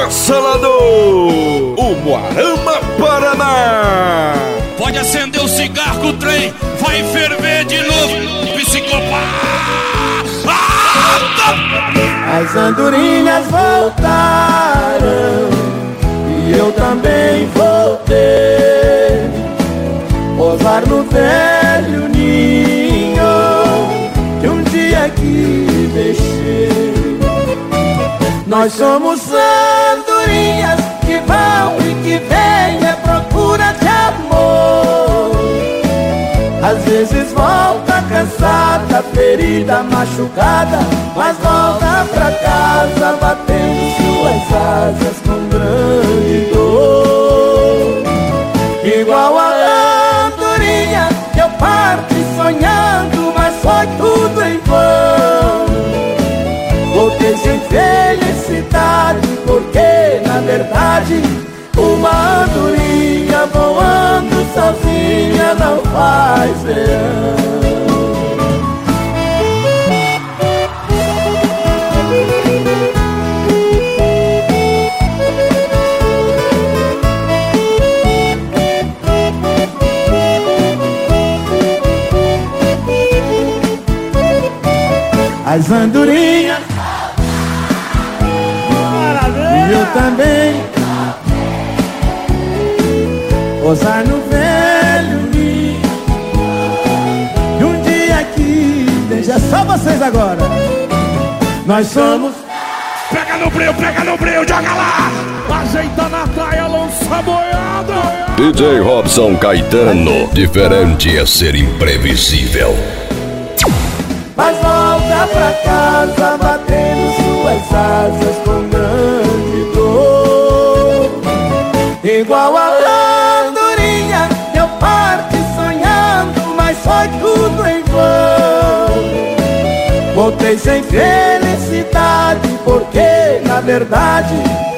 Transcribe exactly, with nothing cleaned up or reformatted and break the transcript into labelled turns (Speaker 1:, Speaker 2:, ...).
Speaker 1: avassalador, o Moarama Paraná.
Speaker 2: Pode acender o cigarro que o trem vai ferver de novo. Psicopata!
Speaker 3: As andorinhas voltaram e eu também voltei. Pousar no velho ninho que um dia aqui deixei. Nós somos andorinhas que vão e que vêm à procura de amor. Às vezes volta cansada, ferida, machucada, mas volta pra casa batendo suas asas com grande dor. Igual a andorinha que eu parti sonhando, mas foi tudo em vão. Voltei sem felicidade, porque na verdade uma andorinha voando sozinha não faz verão. As andorinhas e eu também pousar no velho ninho e um dia aqui deixa. É só vocês agora. Nós somos.
Speaker 2: Pega no breu, pega no breu, joga lá. Ajeita na praia, lança a boiada.
Speaker 1: D J Robson Caetano, diferente é ser imprevisível.
Speaker 3: Mas volta pra casa batendo suas asas com grande dor. Igual a andorinha eu parti sonhando, mas foi tudo em vão. Voltei sem felicidade, porque na verdade